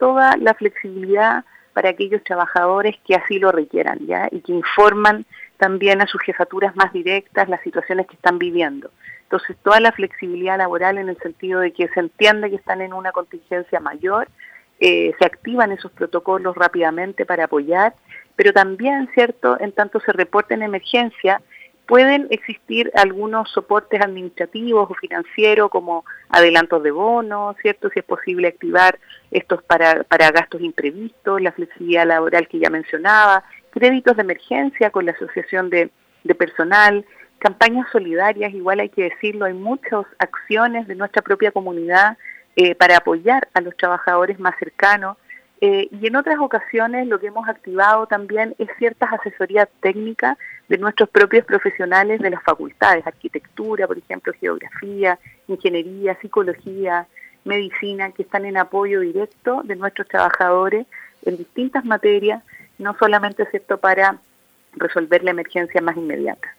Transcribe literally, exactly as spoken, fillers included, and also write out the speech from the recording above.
toda la flexibilidad para aquellos trabajadores que así lo requieran, ¿ya? Y que informan también a sus jefaturas más directas las situaciones que están viviendo. Entonces, toda la flexibilidad laboral en el sentido de que se entiende que están en una contingencia mayor, eh, se activan esos protocolos rápidamente para apoyar, pero también, ¿cierto?, en tanto se reporte en emergencia, pueden existir algunos soportes administrativos o financieros como adelantos de bonos, ¿cierto?, si es posible activar estos para, para gastos imprevistos, la flexibilidad laboral que ya mencionaba, créditos de emergencia con la asociación de, de personal, campañas solidarias, igual hay que decirlo, hay muchas acciones de nuestra propia comunidad eh, para apoyar a los trabajadores más cercanos. Eh, y en otras ocasiones lo que hemos activado también es ciertas asesorías técnicas de nuestros propios profesionales de las facultades, arquitectura, por ejemplo, geografía, ingeniería, psicología, medicina, que están en apoyo directo de nuestros trabajadores en distintas materias, no solamente, ¿cierto?, para resolver la emergencia más inmediata.